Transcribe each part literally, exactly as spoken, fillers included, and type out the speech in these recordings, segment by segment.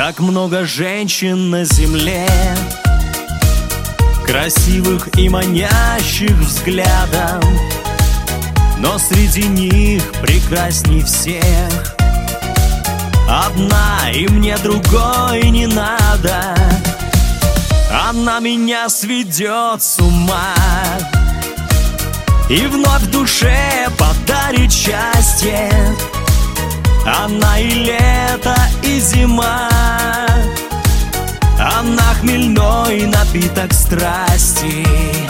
Так много женщин на земле, красивых и манящих взглядом, но среди них прекрасней всех одна, и мне другой не надо. Она меня сведет с ума и вновь в душе подарит счастье. Она и лето, и зима, она хмельной напиток страсти.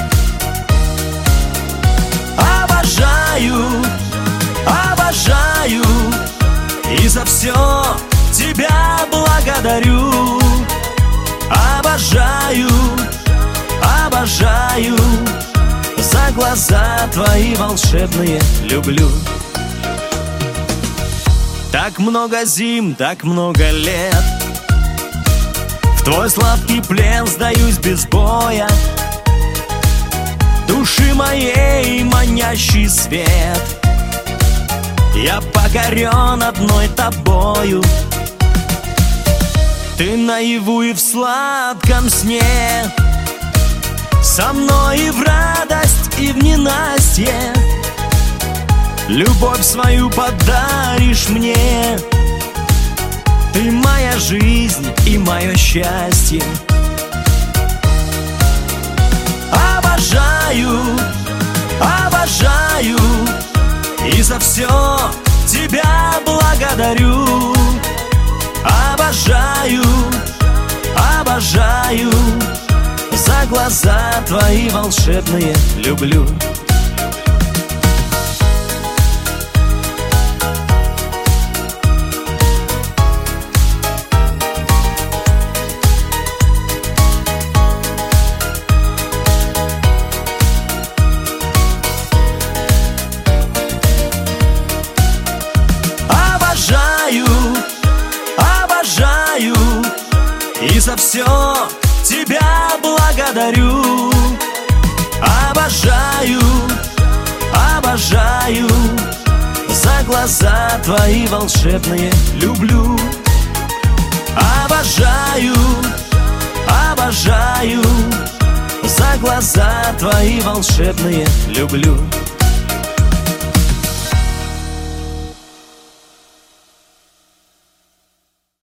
Обожаю, обожаю, и за все тебя благодарю. Обожаю, обожаю, за глаза твои волшебные люблю. Так много зим, так много лет, в твой сладкий плен сдаюсь без боя. Души моей манящий свет, я покорен одной тобою. Ты наяву и в сладком сне, со мной и в радость, и в ненастье. Любовь свою подаришь мне, ты моя жизнь и мое счастье. Обожаю, обожаю, и за все тебя благодарю. Обожаю, обожаю, за глаза твои волшебные люблю. Обожаю, и за все тебя благодарю. Обожаю, обожаю, за глаза твои волшебные люблю. Обожаю, обожаю, за глаза твои волшебные люблю.